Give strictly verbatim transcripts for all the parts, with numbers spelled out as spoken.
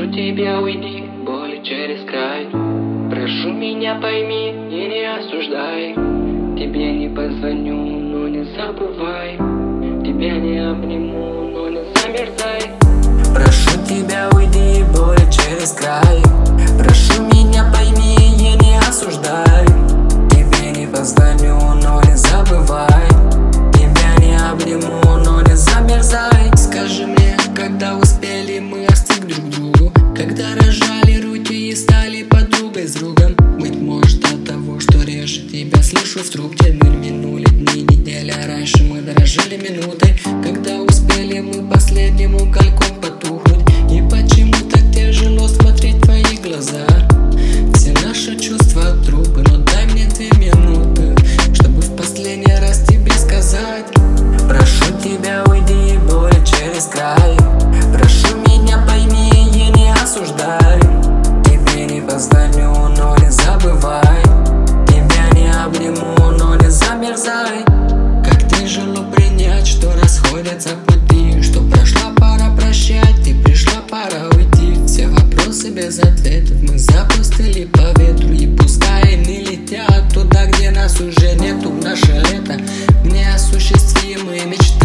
Прошу тебя, уйди, боли через край. Прошу меня, пойми и не осуждай. Тебе не позвоню, но не забывай. Тебя не обниму, но не замерзай. Прошу тебя, уйди, боли через край. Прошу меня, пойми и не осуждай. Тебе не позвоню, но не забывай. Тебя не обниму, но не замерзай. Скажи мне, когда успели мы остыть друг другу, когда разжали руки и стали подругой с другом. Быть может от того, что реже тебя слышу в трубке. Мир минули дни, недели, а раньше мы дорожили минутой. Когда успели мы последним угольком потухнуть. И почему так тяжело смотреть в твои глаза? Все наши чувства трупы, но дай мне две минуты, чтобы в последний раз тебе сказать: прошу тебя, уйди, боли через край. Прошу меня, пойми и не осуждай. Тебе не позвоню, но не забывай. Тебя не обниму, но не замерзай. Как тяжело принять, что расходятся пути, что прошла пора прощать и пришла пора уйти. Все вопросы без ответов мы запустили по ветру. И пускай они летят туда, где нас уже нету. Наше лето, неосуществимые мечты,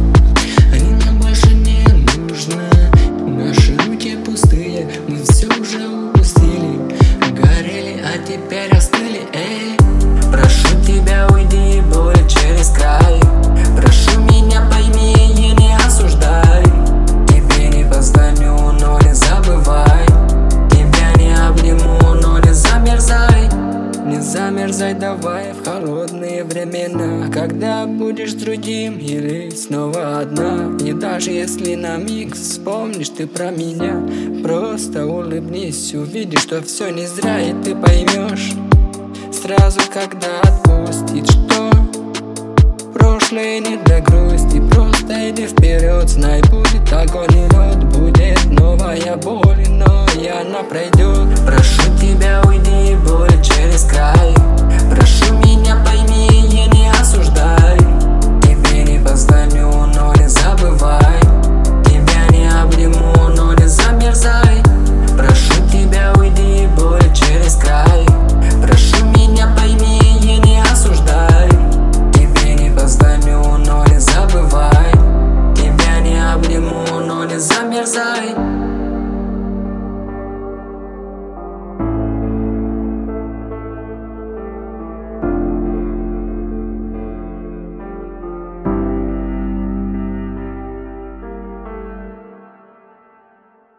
они нам больше не нужны. Наши руки пустые, мы все уже упустили. Горели, а теперь остыли, эй. Прошу тебя, уйди, боли через край. Прошу меня, пойми и не осуждай. Тебе не позвоню, но не забывай. Тебя не обниму, но не замерзай. Не замерзай давай в холодные времена, когда будешь с другим или снова одна. И даже если на миг вспомнишь ты про меня, просто улыбнись, увидишь, что все не зря. И ты поймешь сразу, когда отпустит, что прошлое не для грусти. Просто иди вперед, знай, будет огонь и лед, будет новая боль, но и она пройдет.